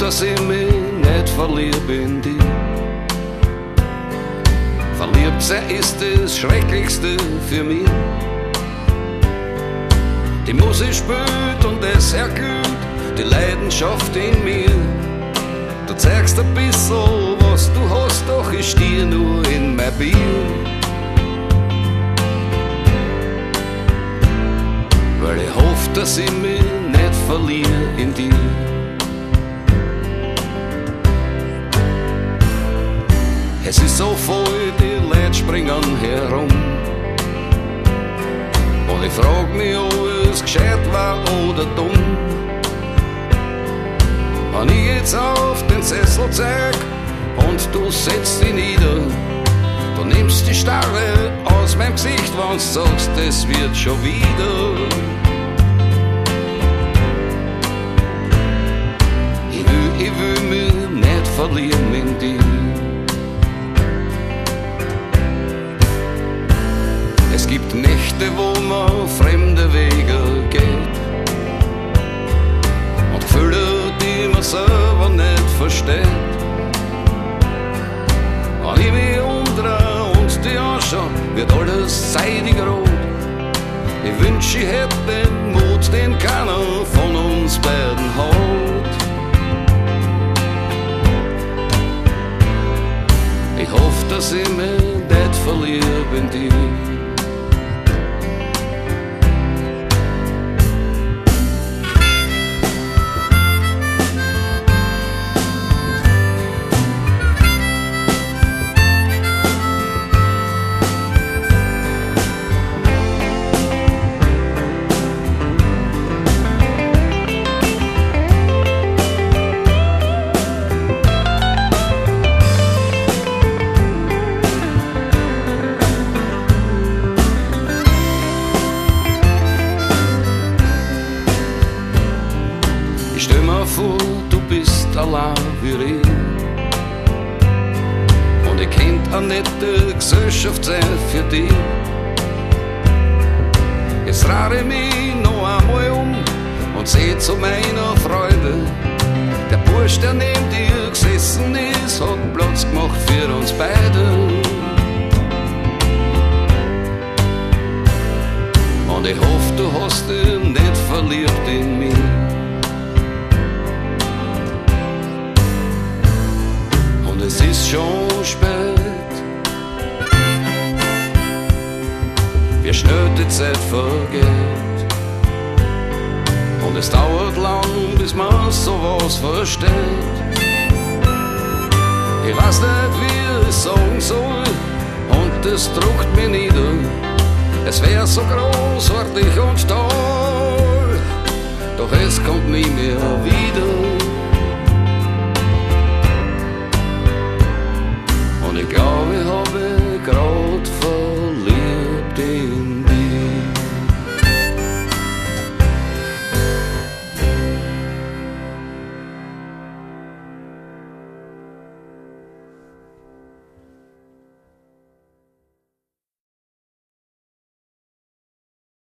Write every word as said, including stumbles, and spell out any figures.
dass ich mich nicht verlieb in dich. Verliebt sein ist das Schrecklichste für mich. Die Musik spielt und es erglüht die Leidenschaft in mir. Du zeigst ein bisschen, was du hast, doch ich stehe nur in mein Bier. Weil ich hoffe, dass ich mich nicht verliere in dir. Es ist so voll, die Leute springen herum. Und ich frag mich, ob es gescheit war oder dumm. Wenn ich jetzt auf den Sessel zeig und du setzt dich nieder, du nimmst die Starre aus meinem Gesicht, wenn du sagst, es wird schon wieder. Ich will, ich will mich nicht verlieren in dir. Es gibt Nächte, wo man fremde Wege geht und Gefühle, die man selber nicht versteht. Wenn ich mich umdreh und dich anschaue, wird alles seidig rot. Ich wünsch, ich hätte den Mut, den keiner von uns beiden hat. Ich hoffe, dass ich mich nicht verliere in dir. Stell mir vor, du bist allein wie ich. Und ich kennt eine nette Gesellschaft sein für dich. Jetzt rate ich mich noch einmal um und seh zu meiner Freude, der Bursch, der neben dir gesessen ist, hat Platz gemacht für uns beide. Und ich hoffe, du hast dich nicht verliebt in mich. Es ist schon spät, wie schnell die Zeit vergeht. Und es dauert lang, bis man sowas versteht. Ich weiß nicht, wie ich sagen soll, und es druckt mich nieder. Es wär so großartig und toll, doch es kommt nie mehr wieder.